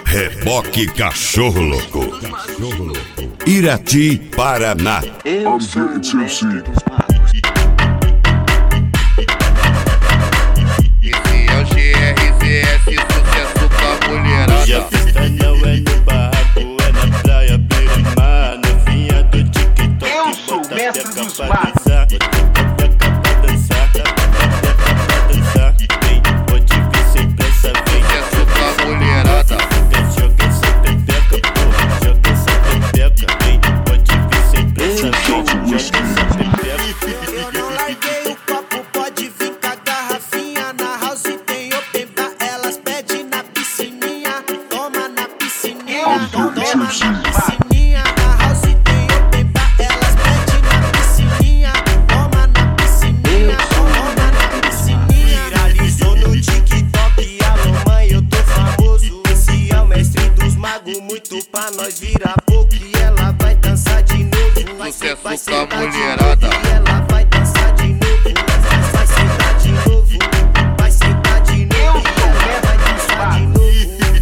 Reboque Cachorro Louco. Irati, Paraná. Eu sou o mestre dos magos. Esse é o GRZS, sucesso com a mulherada. E a festa não é no barraco, é na praia, beira-mar. Novinha do TikTok, Eu sou o mestre dos magos. Piscininha, na house tem open bar, elas pedem na piscininha. Toma na piscininha, toma na piscininha. Viralizou no TikTok, alô mãe, eu tô famoso. Esse é o mestre dos magos, muito pra nós virar pouco. E ela vai dançar de novo. Sucesso com a mulherada. E ela vai dançar de novo. Vai sentar de novo. Vai sentar de novo. E ela vai dançar de novo.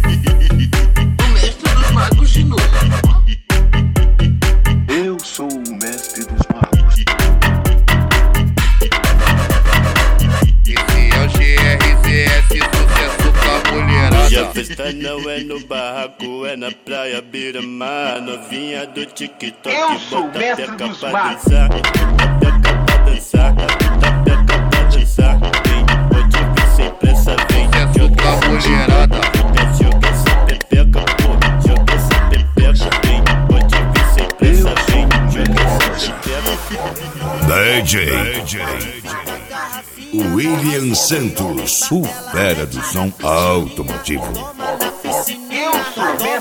Eu sou o mestre dos magos. Esse é o GRZS, sucesso com a mulherada. E a festa não é no barraco, é na praia, beira-mar. Novinha do TikTok, Eu sou o bota mestre peca dos pra magos. dançar. Bota peca pra dançar, bota peca pra dançar. Vem, pode vir sem pressa, vem. Sucesso com a mulherada. Joga essa pepeca, pô, joga essa pepeca, vem. Pode vir sem pressa, vem. Joga essa pepeca. DJ William Santos, o fera do som automotivo. Toma na piscininha, Eu sou o mestre